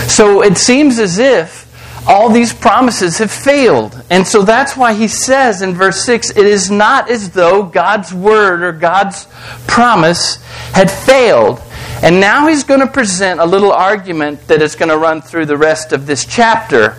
So it seems as if all these promises have failed. And so that's why he says in verse 6, it is not as though God's word or God's promise had failed. And now he's going to present a little argument that is going to run through the rest of this chapter.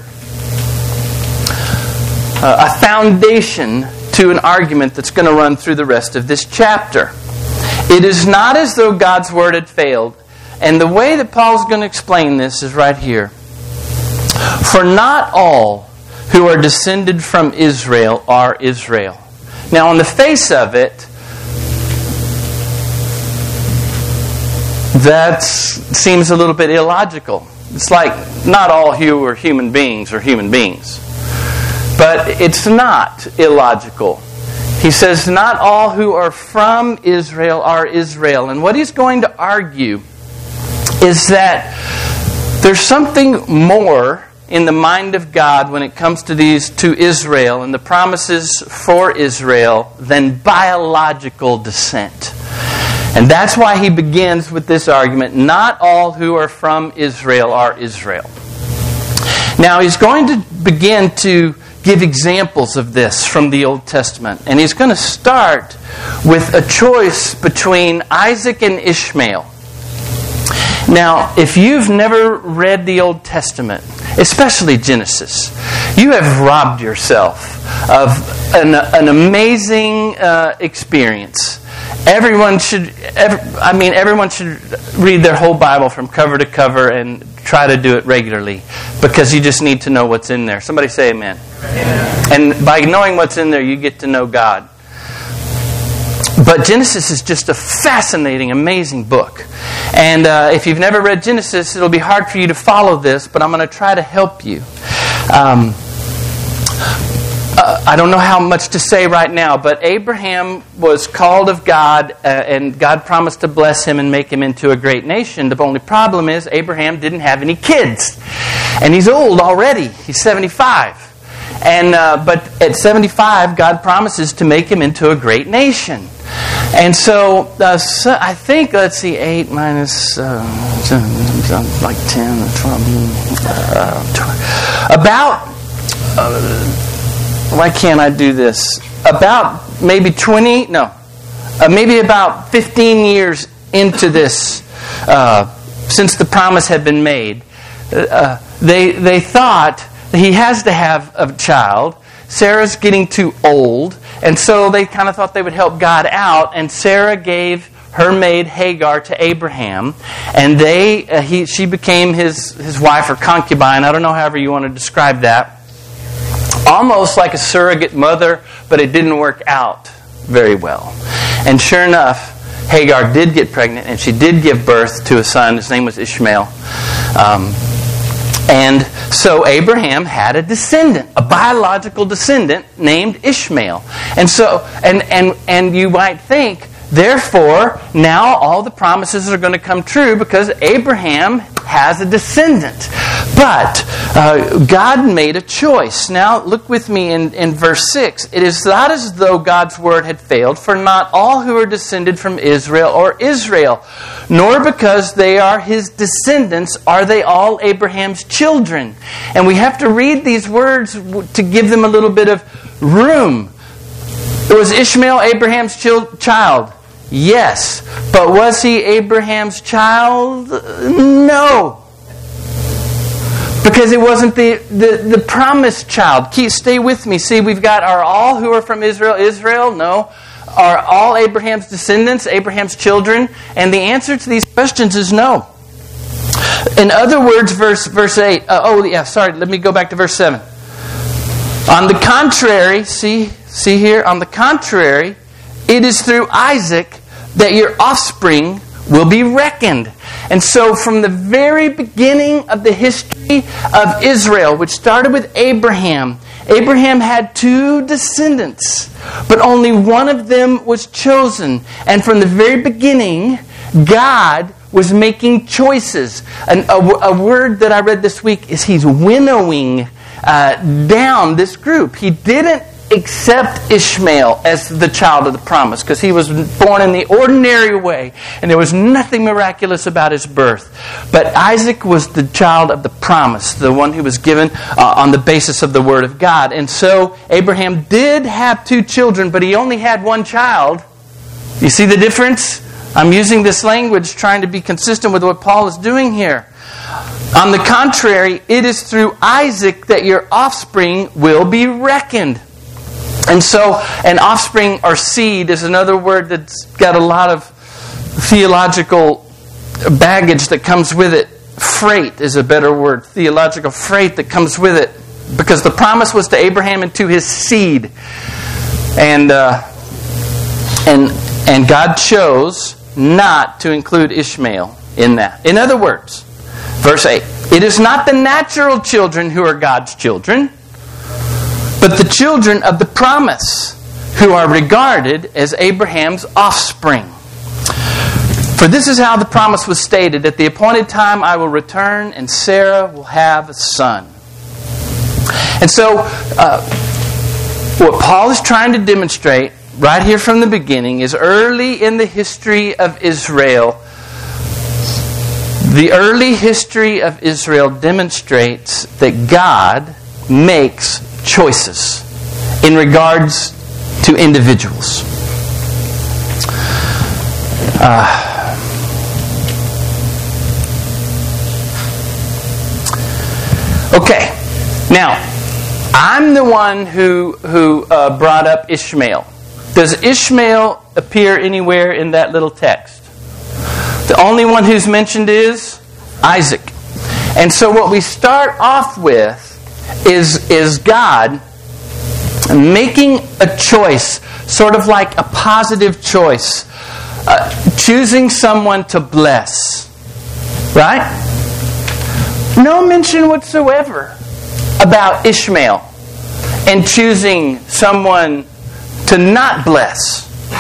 A foundation to an argument that's going to run through the rest of this chapter. It is not as though God's word had failed. And the way that Paul's going to explain this is right here. For not all who are descended from Israel are Israel. Now, on the face of it, that seems a little bit illogical. It's like not all who are human beings are human beings. But it's not illogical. He says, not all who are from Israel are Israel. And what he's going to argue is that there's something more in the mind of God when it comes to Israel and the promises for Israel than biological descent. And that's why he begins with this argument, not all who are from Israel are Israel. Now he's going to begin to give examples of this from the Old Testament. And he's going to start with a choice between Isaac and Ishmael. Now, if you've never read the Old Testament, especially Genesis, you have robbed yourself of an amazing experience. Everyone should read their whole Bible from cover to cover and try to do it regularly because you just need to know what's in there. Somebody say amen. Amen. And by knowing what's in there, you get to know God. But Genesis is just a fascinating, amazing book. And if you've never read Genesis, it'll be hard for you to follow this, but I'm going to try to help you. I don't know how much to say right now, but Abraham was called of God, and God promised to bless him and make him into a great nation. The only problem is Abraham didn't have any kids. And he's old already. He's 75. But at 75, God promises to make him into a great nation. And so I think, 8 minus like 10 or 12. Why can't I do this? About maybe maybe about 15 years into this, since the promise had been made, they thought he has to have a child. Sarah's getting too old, and so they kind of thought they would help God out, and Sarah gave her maid Hagar to Abraham, and she became his wife or concubine. I don't know however you want to describe that. Almost like a surrogate mother, but it didn't work out very well. And sure enough, Hagar did get pregnant, and she did give birth to a son. His name was Ishmael. And so Abraham had a descendant, a biological descendant named Ishmael. And so, and you might think, therefore, now all the promises are going to come true because Abraham has a descendant. But God made a choice. Now, look with me in verse 6. It is not as though God's word had failed, for not all who are descended from Israel are Israel, nor because they are his descendants are they all Abraham's children. And we have to read these words to give them a little bit of room. Was Ishmael Abraham's child? Yes. But was he Abraham's child? No. Because it wasn't the promised child. Stay with me. See, we've got, are all who are from Israel, Israel? No. Are all Abraham's descendants, Abraham's children? And the answer to these questions is no. In other words, verse 8. Let me go back to verse 7. On the contrary, see here? On the contrary, it is through Isaac that your offspring will be reckoned. And so from the very beginning of the history of Israel, which started with Abraham had 2 descendants, but only one of them was chosen. And from the very beginning, God was making choices. And a word that I read this week is he's winnowing down this group. He didn't accept Ishmael as the child of the promise because he was born in the ordinary way and there was nothing miraculous about his birth. But Isaac was the child of the promise, the one who was given on the basis of the Word of God. And so Abraham did have 2 children, but he only had 1 child. You see the difference? I'm using this language trying to be consistent with what Paul is doing here. On the contrary, it is through Isaac that your offspring will be reckoned. And so, an offspring or seed is another word that's got a lot of theological baggage that comes with it. Freight is a better word. Theological freight that comes with it. Because the promise was to Abraham and to his seed. And God chose not to include Ishmael in that. In other words, verse 8, it is not the natural children who are God's children, but the children of the promise who are regarded as Abraham's offspring. For this is how the promise was stated, at the appointed time I will return and Sarah will have a son. And so, what Paul is trying to demonstrate right here from the beginning is early in the history of Israel, the early history of Israel demonstrates that God makes choices in regards to individuals. Okay, now I'm the one who brought up Ishmael. Does Ishmael appear anywhere in that little text? The only one who's mentioned is Isaac. And so what we start off with is God making a choice, sort of like a positive choice, choosing someone to bless. Right? No mention whatsoever about Ishmael and choosing someone to not bless.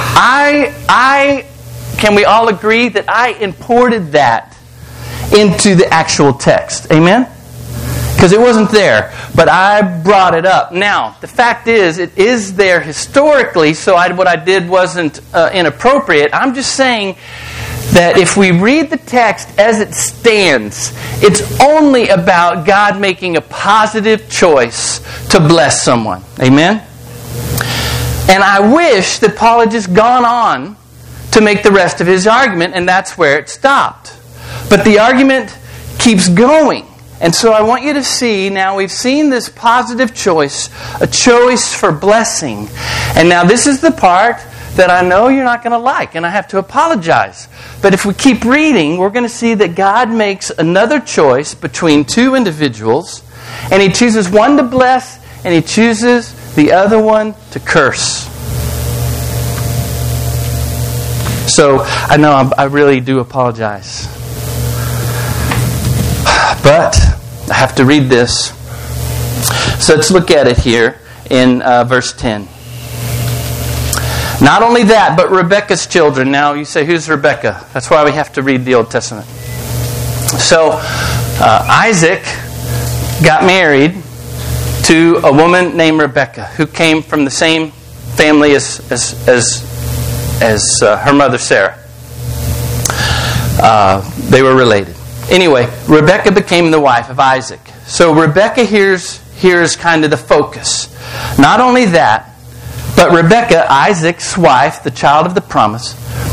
Can we all agree that I imported that into the actual text? Amen? Because it wasn't there, but I brought it up. Now, the fact is, it is there historically, so what I did wasn't inappropriate. I'm just saying that if we read the text as it stands, it's only about God making a positive choice to bless someone. Amen? And I wish that Paul had just gone on to make the rest of his argument, and that's where it stopped. But the argument keeps going. And so I want you to see, now we've seen this positive choice, a choice for blessing. And now this is the part that I know you're not going to like, and I have to apologize. But if we keep reading, we're going to see that God makes another choice between 2 individuals, and He chooses one to bless, and He chooses the other one to curse. So, I know I really do apologize. But I have to read this. So let's look at it here in verse 10. Not only that, but Rebekah's children. Now you say, who's Rebekah? That's why we have to read the Old Testament. So Isaac got married to a woman named Rebekah, who came from the same family as her mother Sarah. They were related. Anyway, Rebekah became the wife of Isaac. So Rebekah here's kind of the focus. Not only that, but Rebekah, Isaac's wife, the child of the promise,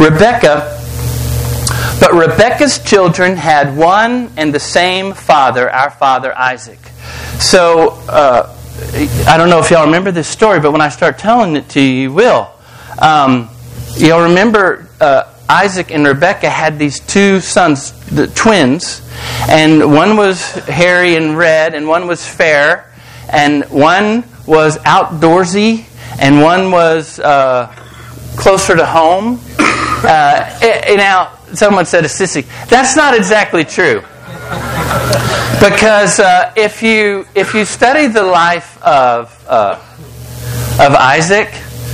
Rebekah's children had one and the same father, our father Isaac. So, I don't know if y'all remember this story, but when I start telling it to you, you will. You'll remember Isaac and Rebekah had these 2 sons, the twins, and one was hairy and red, and one was fair, and one was outdoorsy, and one was closer to home. Now, someone said a sissy. That's not exactly true. Because if you study the life of Isaac,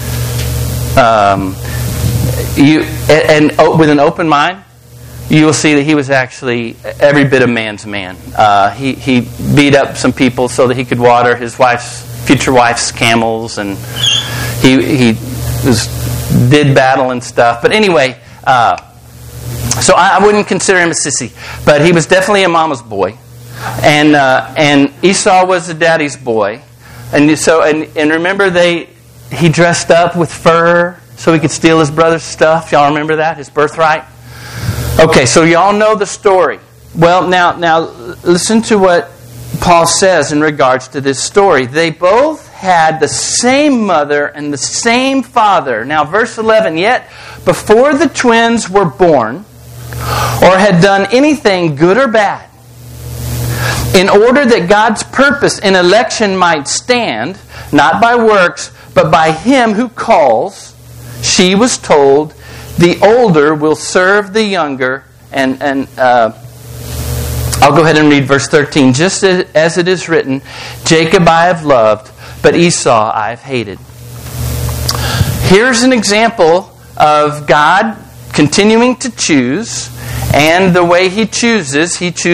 with an open mind, you will see that he was actually every bit a man's man. He beat up some people so that he could water his wife's future wife's camels, and he did battle and stuff. But anyway, so I wouldn't consider him a sissy, but he was definitely a mama's boy, and Esau was a daddy's boy, and so and remember he dressed up with fur so he could steal his brother's stuff. Y'all remember that, his birthright? Okay, so y'all know the story. Well, now listen to what Paul says in regards to this story. They both had the same mother and the same father. Now, verse 11, yet before the twins were born or had done anything good or bad, in order that God's purpose in election might stand, not by works, but by Him who calls, she was told, the older will serve the younger. And I'll go ahead and read verse 13. Just as it is written, Jacob I have loved, but Esau I have hated. Here's an example of God continuing to choose, and the way He chooses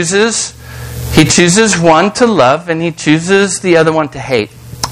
one to love, and He chooses the other one to hate.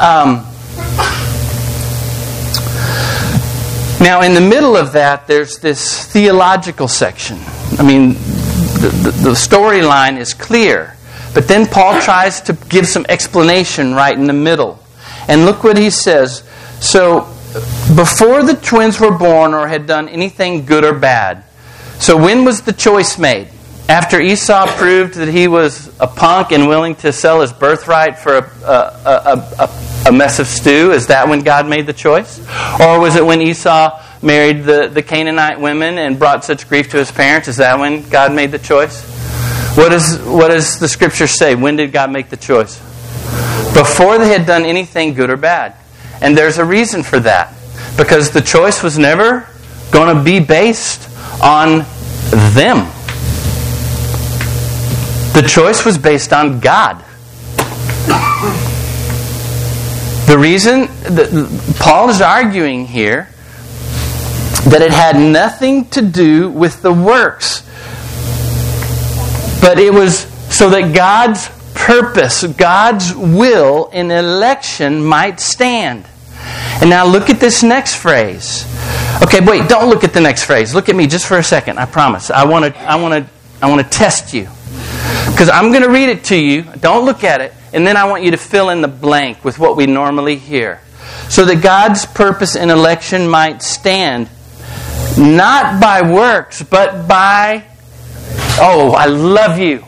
Now, in the middle of that, there's this theological section. I mean, the storyline is clear. But then Paul tries to give some explanation right in the middle. And look what he says. So, before the twins were born or had done anything good or bad. So when was the choice made? After Esau proved that he was a punk and willing to sell his birthright for a mess of stew? Is that when God made the choice? Or was it when Esau married the Canaanite women and brought such grief to his parents? Is that when God made the choice? What does the Scripture say? When did God make the choice? Before they had done anything good or bad. And there's a reason for that. Because the choice was never going to be based on them. The choice was based on God. The reason that Paul is arguing here that it had nothing to do with the works, but it was so that God's purpose, God's will in election might stand. And now look at this next phrase. Okay, wait, don't look at the next phrase. Look at me just for a second, I promise. I want to test you. Because I'm going to read it to you. Don't look at it. And then I want you to fill in the blank with what we normally hear. So that God's purpose in election might stand, not by works, but by... Oh, I love you.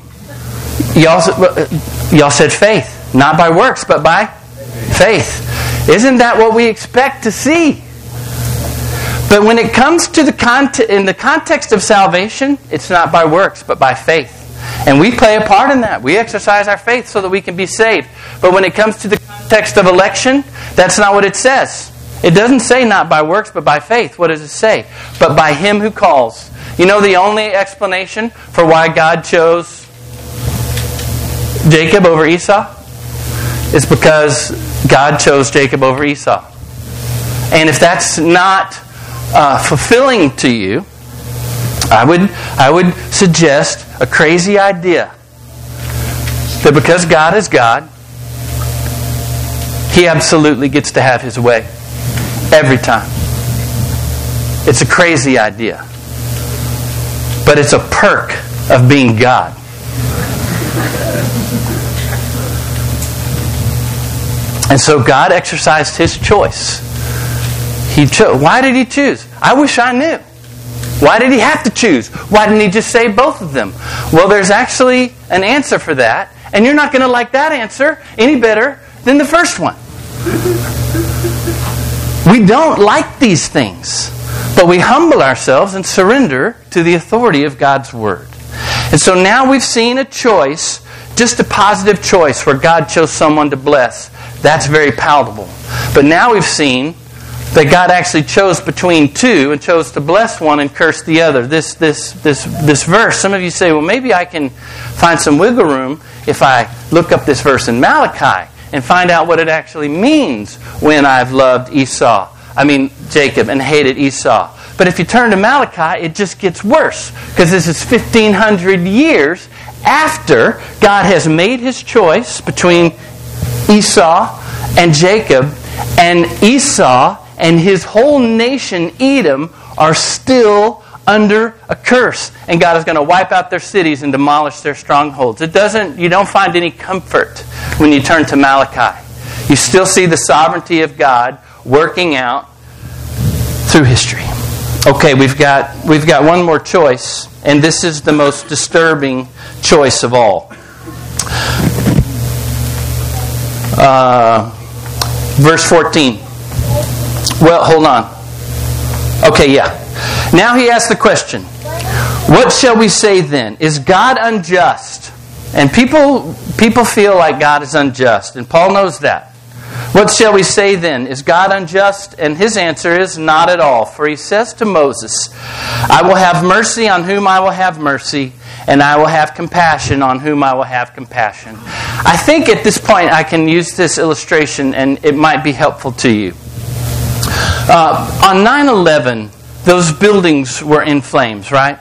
Y'all said faith. Not by works, but by faith. Isn't that what we expect to see? But when it comes to in the context of salvation, it's not by works, but by faith. And we play a part in that. We exercise our faith so that we can be saved. But when it comes to the context of election, that's not what it says. It doesn't say not by works, but by faith. What does it say? But by Him who calls. You know the only explanation for why God chose Jacob over Esau? Is because God chose Jacob over Esau. And if that's not fulfilling to you, I would suggest a crazy idea that because God is God, He absolutely gets to have His way every time. It's a crazy idea, but it's a perk of being God. And so God exercised His choice. He chose. Why did He choose? I wish I knew. Why did He have to choose? Why didn't He just save both of them? Well, there's actually an answer for that, and you're not going to like that answer any better than the first one. We don't like these things, but we humble ourselves and surrender to the authority of God's Word. And so now we've seen a choice, just a positive choice where God chose someone to bless. That's very palatable. But now we've seen that God actually chose between two and chose to bless one and curse the other. This verse, some of you say, well, maybe I can find some wiggle room if I look up this verse in Malachi and find out what it actually means when I've loved Jacob and hated Esau. But if you turn to Malachi, it just gets worse, because this is 1,500 years after God has made His choice between Esau and Jacob and Esau and his whole nation, Edom, are still under a curse. And God is going to wipe out their cities and demolish their strongholds. You don't find any comfort when you turn to Malachi. You still see the sovereignty of God working out through history. Okay, we've got one more choice, and this is the most disturbing choice of all. Verse 14. Well, hold on. Okay, yeah. Now he asks the question, what shall we say then? Is God unjust? And people feel like God is unjust, and Paul knows that. What shall we say then? Is God unjust? And his answer is not at all. For he says to Moses, I will have mercy on whom I will have mercy, and I will have compassion on whom I will have compassion. I think at this point I can use this illustration and it might be helpful to you. On 9/11, those buildings were in flames, right?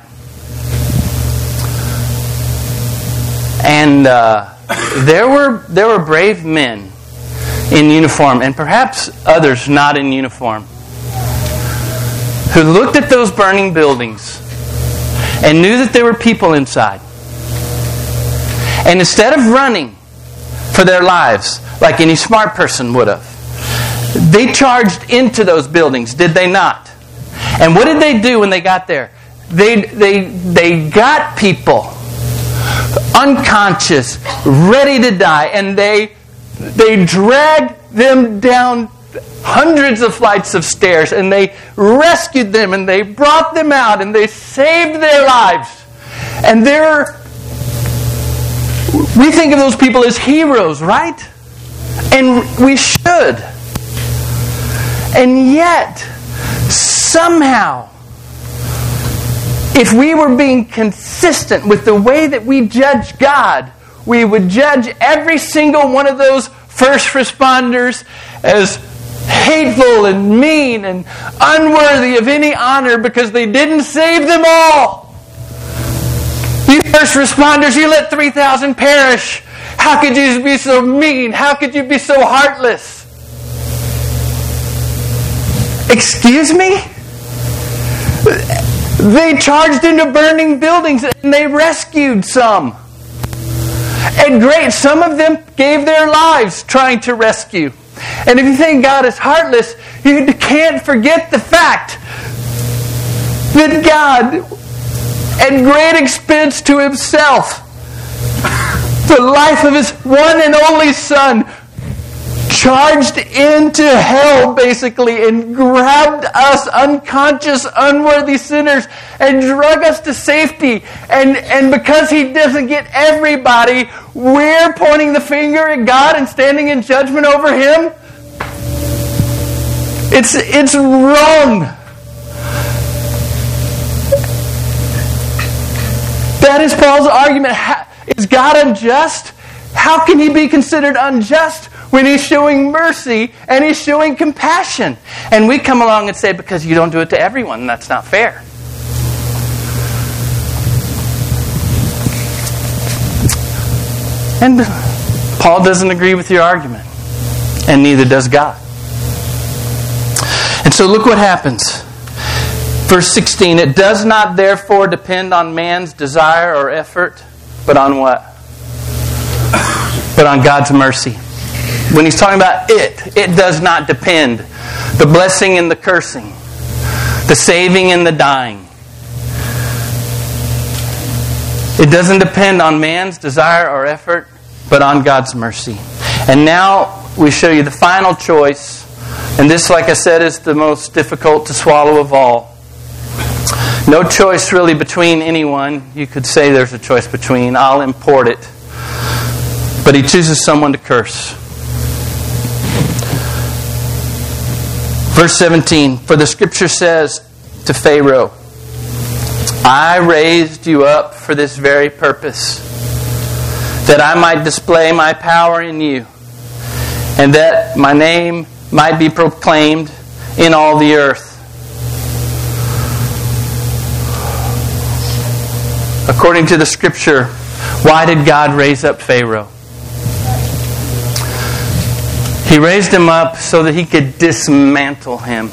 And there were brave men in uniform, and perhaps others not in uniform, who looked at those burning buildings and knew that there were people inside. And instead of running for their lives like any smart person would have, they charged into those buildings, did they not? And what did they do when they got there? They got people unconscious, ready to die, and they dragged them down hundreds of flights of stairs, and they rescued them, and they brought them out, and they saved their lives. And we think of those people as heroes, right? And we should. And yet, somehow, if we were being consistent with the way that we judge God, we would judge every single one of those first responders as hateful and mean and unworthy of any honor because they didn't save them all. You first responders, you let 3,000 perish. How could you be so mean? How could you be so heartless? Excuse me? They charged into burning buildings and they rescued some. And great, some of them gave their lives trying to rescue. And if you think God is heartless, you can't forget the fact that God, at great expense to Himself, the life of His one and only Son, charged into hell, basically, and grabbed us, unconscious, unworthy sinners, and drug us to safety. And because He doesn't get everybody, we're pointing the finger at God and standing in judgment over Him. It's wrong. That is Paul's argument. Is God unjust? How can He be considered unjust when He's showing mercy and He's showing compassion? And we come along and say, because you don't do it to everyone, that's not fair. And Paul doesn't agree with your argument. And neither does God. And so look what happens. Verse 16, it does not therefore depend on man's desire or effort, but on what? But on God's mercy. When he's talking about it does not depend. The blessing and the cursing. The saving and the dying. It doesn't depend on man's desire or effort, but on God's mercy. And now we show you the final choice. And this, like I said, is the most difficult to swallow of all. No choice really between anyone. You could say there's a choice between. I'll import it. But he chooses someone to curse. Verse 17, for the Scripture says to Pharaoh, I raised you up for this very purpose, that I might display my power in you, and that my name might be proclaimed in all the earth. According to the Scripture, why did God raise up Pharaoh? He raised him up so that he could dismantle him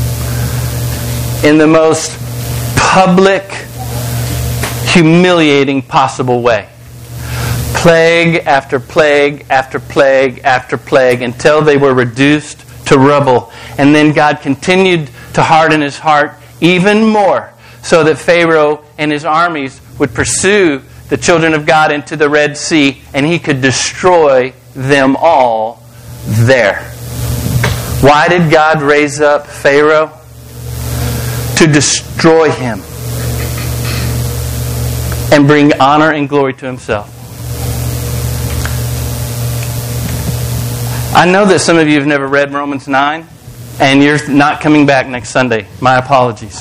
in the most public, humiliating possible way. Plague after plague after plague after plague until they were reduced to rubble. And then God continued to harden his heart even more so that Pharaoh and his armies would pursue the children of God into the Red Sea and he could destroy them all there. Why did God raise up Pharaoh? To destroy him and bring honor and glory to himself. I know that some of you have never read Romans 9 and you're not coming back next Sunday. My apologies.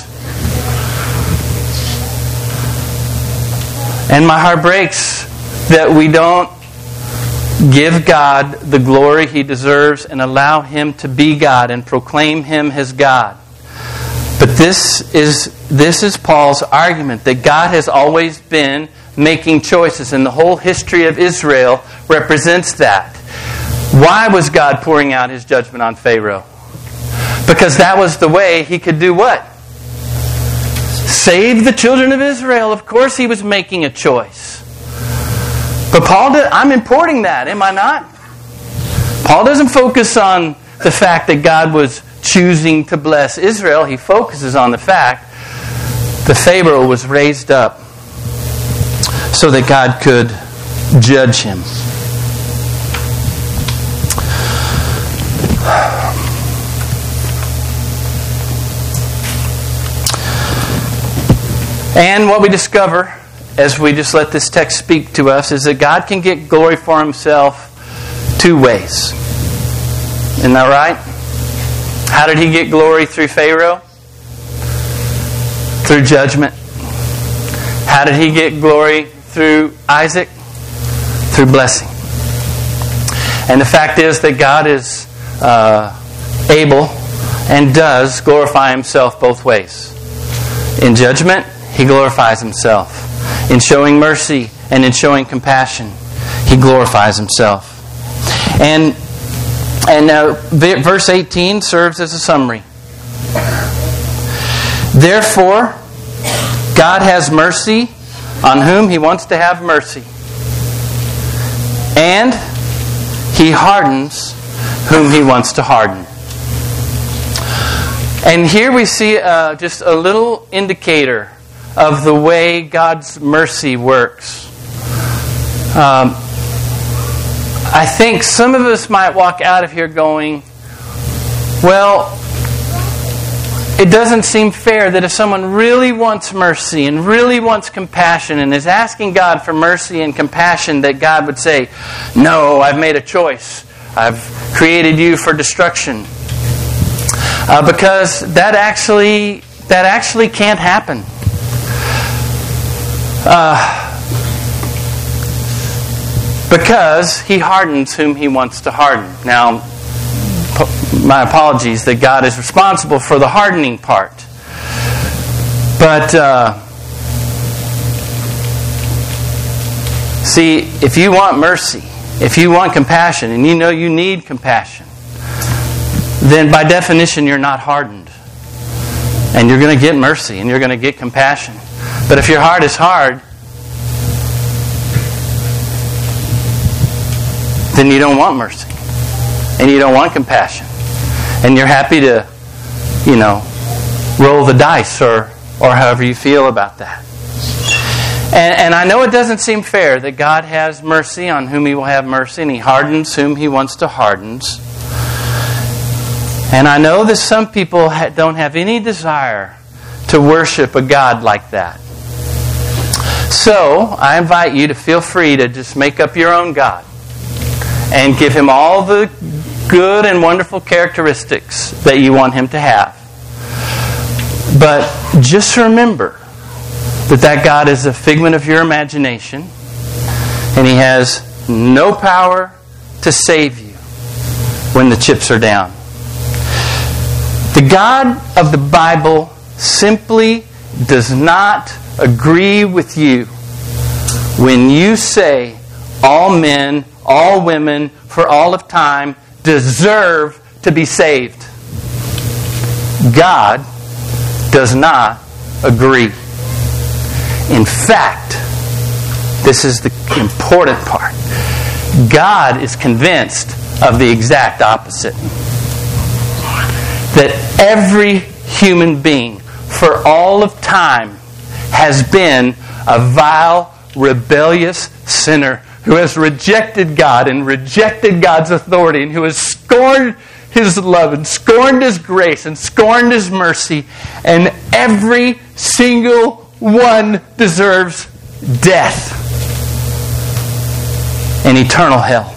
And my heart breaks that we don't give God the glory He deserves and allow Him to be God and proclaim Him as God. But this is Paul's argument, that God has always been making choices, and the whole history of Israel represents that. Why was God pouring out His judgment on Pharaoh? Because that was the way He could do what? Save the children of Israel. Of course He was making a choice. But I'm importing that, am I not? Paul doesn't focus on the fact that God was choosing to bless Israel. He focuses on the fact that Pharaoh was raised up so that God could judge him. And what we discover as we just let this text speak to us is that God can get glory for Himself two ways. Isn't that right? How did He get glory through Pharaoh? Through judgment. How did He get glory through Isaac? Through blessing. And the fact is that God is able and does glorify Himself both ways. In judgment, He glorifies Himself. In showing mercy and in showing compassion, He glorifies Himself. And verse 18 serves as a summary. Therefore, God has mercy on whom He wants to have mercy. And He hardens whom He wants to harden. And here we see just a little indicator of the way God's mercy works. I think some of us might walk out of here going, well, it doesn't seem fair that if someone really wants mercy and really wants compassion and is asking God for mercy and compassion, that God would say, no, I've made a choice. I've created you for destruction. Because that actually can't happen. Because He hardens whom He wants to harden. Now, my apologies that God is responsible for the hardening part. But, see, if you want mercy, if you want compassion, and you know you need compassion, then by definition you're not hardened. And you're going to get mercy and you're going to get compassion. But if your heart is hard, then you don't want mercy. And you don't want compassion. And you're happy to, roll the dice or however you feel about that. And I know it doesn't seem fair that God has mercy on whom He will have mercy, and He hardens whom He wants to harden. And I know that some people don't have any desire to worship a God like that. So, I invite you to feel free to just make up your own God and give Him all the good and wonderful characteristics that you want Him to have. But just remember that God is a figment of your imagination, and He has no power to save you when the chips are down. The God of the Bible simply does not agree with you when you say all men, all women, for all of time, deserve to be saved. God does not agree. In fact, this is the important part. God is convinced of the exact opposite. That every human being for all of time has been a vile, rebellious sinner who has rejected God and rejected God's authority and who has scorned His love and scorned His grace and scorned His mercy. And every single one deserves death and eternal hell.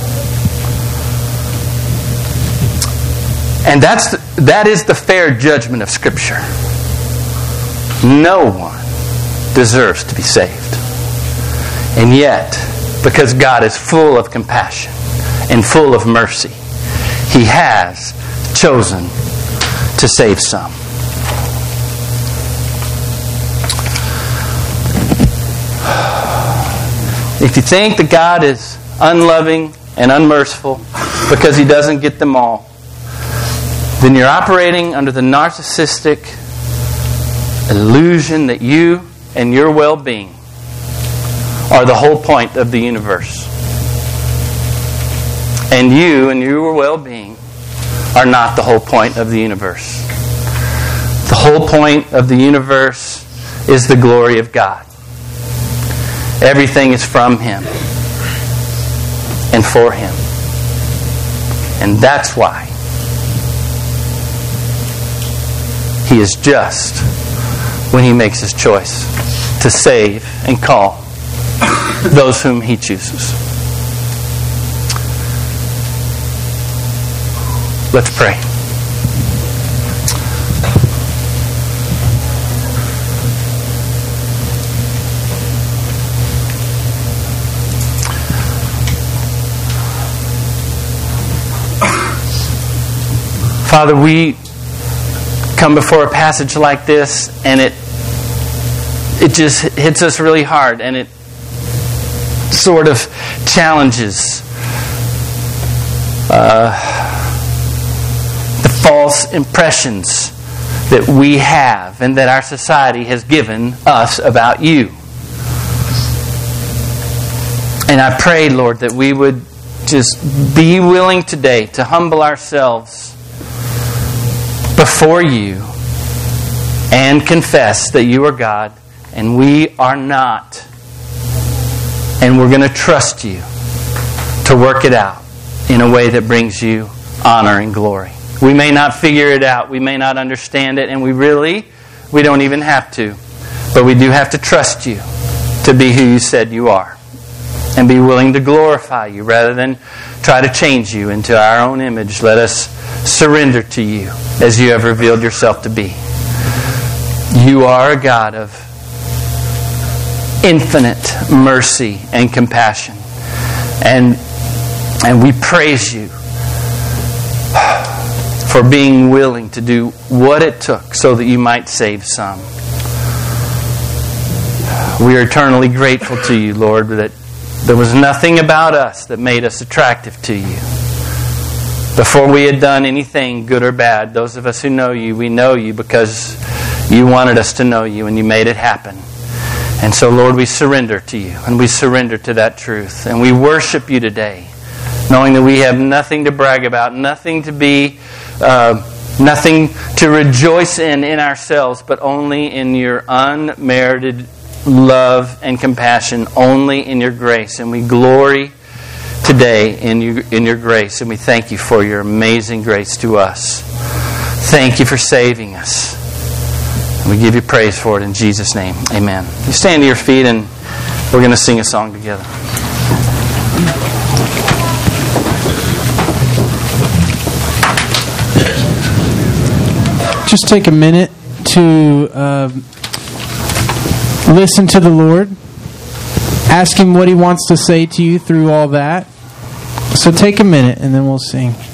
And that is the fair judgment of Scripture. No one deserves to be saved. And yet, because God is full of compassion and full of mercy, He has chosen to save some. If you think that God is unloving and unmerciful because He doesn't get them all, then you're operating under the narcissistic illusion that you and your well-being are the whole point of the universe. And you and your well-being are not the whole point of the universe. The whole point of the universe is the glory of God. Everything is from Him and for Him. And that's why He is just when He makes His choice to save and call those whom He chooses. Let's pray. Father, we come before a passage like this, and it just hits us really hard, and it sort of challenges the false impressions that we have and that our society has given us about you. And I pray, Lord, that we would just be willing today to humble ourselves before you and confess that you are God and we are not. And we're going to trust you to work it out in a way that brings you honor and glory. We may not figure it out. We may not understand it. And we don't even have to. But we do have to trust you to be who you said you are. And be willing to glorify you rather than try to change you into our own image. Let us surrender to you as you have revealed yourself to be. You are a God of infinite mercy and compassion. And we praise you for being willing to do what it took so that you might save some. We are eternally grateful to you, Lord, that there was nothing about us that made us attractive to you. Before we had done anything good or bad, those of us who know you, we know you because you wanted us to know you and you made it happen. And so, Lord, we surrender to you and we surrender to that truth. And we worship you today, knowing that we have nothing to brag about, nothing to be, nothing to rejoice in ourselves, but only in your unmerited love and compassion, only in your grace. And we glory today in your grace, and we thank you for your amazing grace to us. Thank you for saving us. And we give you praise for it in Jesus' name. Amen. You stand to your feet and we're going to sing a song together. Just take a minute to listen to the Lord. Ask Him what He wants to say to you through all that. So take a minute and then we'll sing.